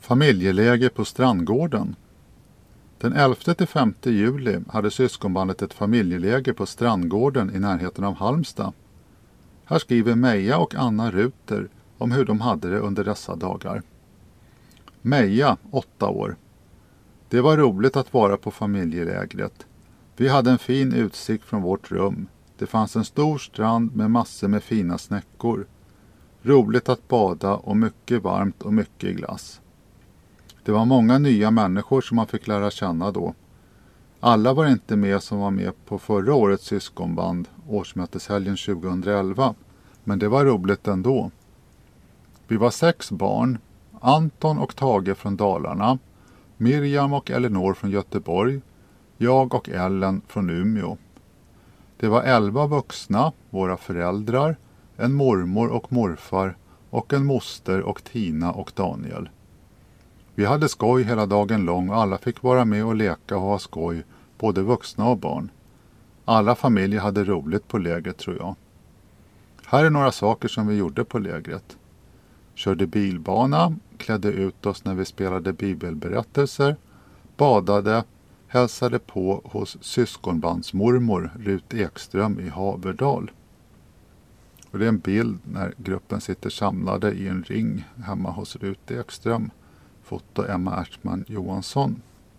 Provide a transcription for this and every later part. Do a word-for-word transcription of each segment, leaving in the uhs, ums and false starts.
Familjeläger på Strandgården. Den elfte till femte juli hade syskonbandet ett familjeläger på Strandgården i närheten av Halmstad. Här skriver Meja och Anna Ruter om hur de hade det under dessa dagar. Meja, åtta år. Det var roligt att vara på familjelägret. Vi hade en fin utsikt från vårt rum. Det fanns en stor strand med massor med fina snäckor. Roligt att bada och mycket varmt och mycket glass. Det var många nya människor som man fick lära känna då. Alla var inte med som var med på förra årets syskonband, årsmöteshelgen tjugohundraelva, men det var roligt ändå. Vi var sex barn, Anton och Tage från Dalarna, Miriam och Elinor från Göteborg, jag och Ellen från Umeå. Det var elva vuxna, våra föräldrar, en mormor och morfar och en moster och Tina och Daniel. Vi hade skoj hela dagen lång och alla fick vara med och leka och ha skoj, både vuxna och barn. Alla familjer hade roligt på lägret, tror jag. Här är några saker som vi gjorde på lägret. Körde bilbana, klädde ut oss när vi spelade bibelberättelser, badade, hälsade på hos syskonbandsmormor Rut Ekström i Haverdal. Och det är en bild när gruppen sitter samlade i en ring hemma hos Rut Ekström. Foto Emma Ertman Johansson.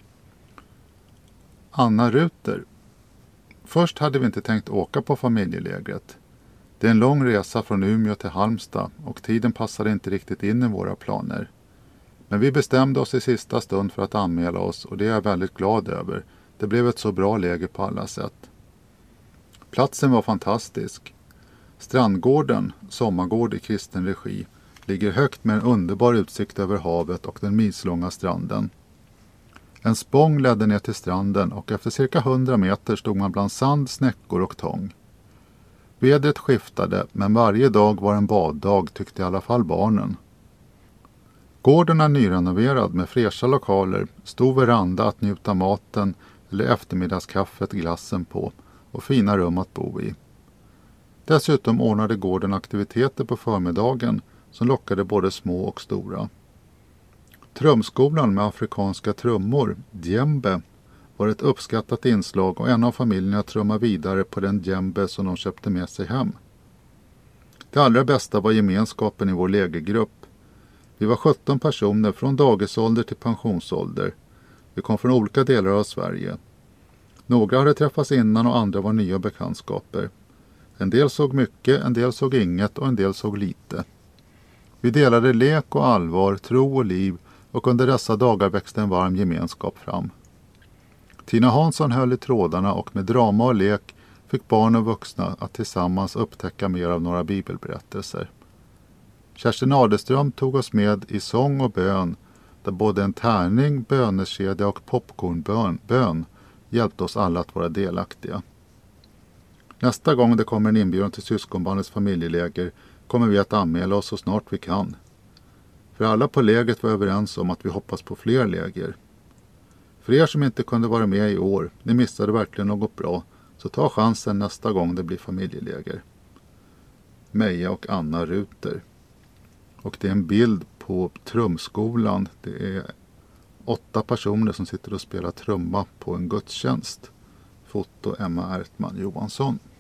Anna Ruter. Först hade vi inte tänkt åka på familjelägret. Det är en lång resa från Umeå till Halmstad och tiden passade inte riktigt in i våra planer. Men vi bestämde oss i sista stund för att anmäla oss och det är jag väldigt glad över. Det blev ett så bra läger på alla sätt. Platsen var fantastisk. Strandgården, sommargård i kristen regi, ligger högt med en underbar utsikt över havet och den milslånga stranden. En spång ledde ner till stranden och efter cirka hundra meter stod man bland sand, snäckor och tång. Vädret skiftade, men varje dag var en baddag, tyckte i alla fall barnen. Gården är nyrenoverad med fräscha lokaler, stor veranda att njuta maten eller eftermiddagskaffet, glassen på och fina rum att bo i. Dessutom ordnade gården aktiviteter på förmiddagen som lockade både små och stora. Trumskolan med afrikanska trummor, djembe, var ett uppskattat inslag och en av familjerna trummade vidare på den djembe som de köpte med sig hem. Det allra bästa var gemenskapen i vår lägergrupp. Vi var sjutton personer från dagisålder till pensionsålder. Vi kom från olika delar av Sverige. Några hade träffats innan och andra var nya bekantskaper. En del såg mycket, en del såg inget och en del såg lite. Vi delade lek och allvar, tro och liv och under dessa dagar växte en varm gemenskap fram. Tina Hansson höll i trådarna och med drama och lek fick barn och vuxna att tillsammans upptäcka mer av några bibelberättelser. Kerstin Aderström tog oss med i sång och bön där både en tärning, bönekedja och popcornbön bön hjälpte oss alla att vara delaktiga. Nästa gång det kommer en inbjudan till syskonbandets familjeläger kommer vi att anmäla oss så snart vi kan. För alla på lägret var överens om att vi hoppas på fler läger. För er som inte kunde vara med i år, ni missade verkligen något bra, så ta chansen nästa gång det blir familjeläger. Meja och Anna Ruter. Och det är en bild på trumskolan. Det är åtta personer som sitter och spelar trumma på en gudstjänst. Foto Emma Ertman Johansson.